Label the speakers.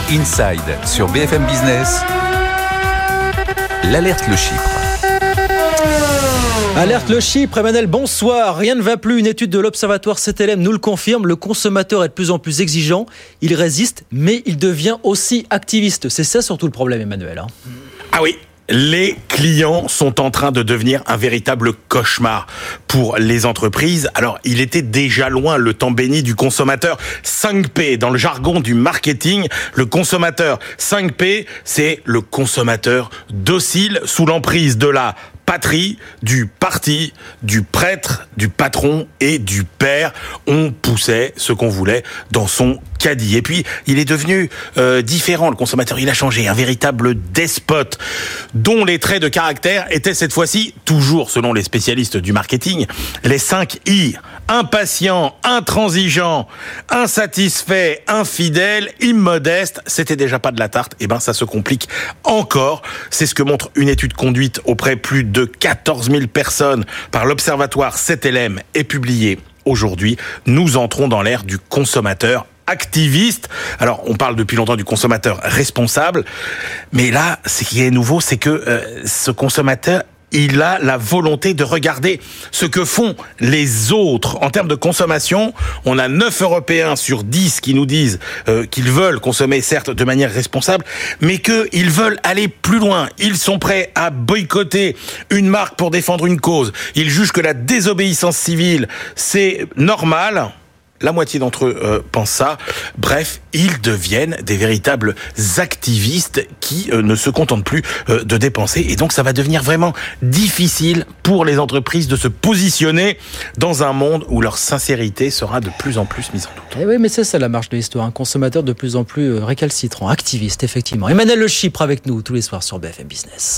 Speaker 1: Inside sur BFM Business. L'alerte Le Chypre.
Speaker 2: Alerte Le Chypre, Emmanuel, bonsoir. Rien ne va plus. Une étude de l'Observatoire CTLM nous le confirme. Le consommateur est de plus en plus exigeant. Il résiste, mais il devient aussi activiste. C'est ça surtout le problème, Emmanuel.
Speaker 3: Ah oui. Les clients sont en train de devenir un véritable cauchemar pour les entreprises. Alors, il était déjà loin le temps béni du consommateur 5P. Dans le jargon du marketing, le consommateur 5P, c'est le consommateur docile sous l'emprise de la patrie, du parti, du prêtre, du patron et du père. On poussait ce qu'on voulait dans son caddie. Et puis, il est devenu différent, le consommateur. Il a changé, un véritable despote dont les traits de caractère étaient cette fois-ci, toujours selon les spécialistes du marketing, les 5 I. Impatient, intransigeant, insatisfait, infidèle, immodeste. C'était déjà pas de la tarte. Eh ben, ça se complique encore. C'est ce que montre une étude conduite auprès plus de 14 000 personnes par l'Observatoire CTLM et publiée aujourd'hui. Nous entrons dans l'ère du consommateur activiste. Alors, on parle depuis longtemps du consommateur responsable, mais là, ce qui est nouveau, c'est que ce consommateur, il a la volonté de regarder ce que font les autres. En termes de consommation, on a 9 Européens sur 10 qui nous disent qu'ils veulent consommer, certes, de manière responsable, mais qu'ils veulent aller plus loin. Ils sont prêts à boycotter une marque pour défendre une cause. Ils jugent que la désobéissance civile, c'est normal. La moitié d'entre eux pensent ça. Bref, ils deviennent des véritables activistes qui ne se contentent plus de dépenser. Et donc, ça va devenir vraiment difficile pour les entreprises de se positionner dans un monde où leur sincérité sera de plus en plus mise en doute.
Speaker 2: Eh oui, mais c'est ça la marche de l'histoire. Un consommateur de plus en plus récalcitrant, activiste, effectivement. Emmanuel Le Chypre avec nous tous les soirs sur BFM Business.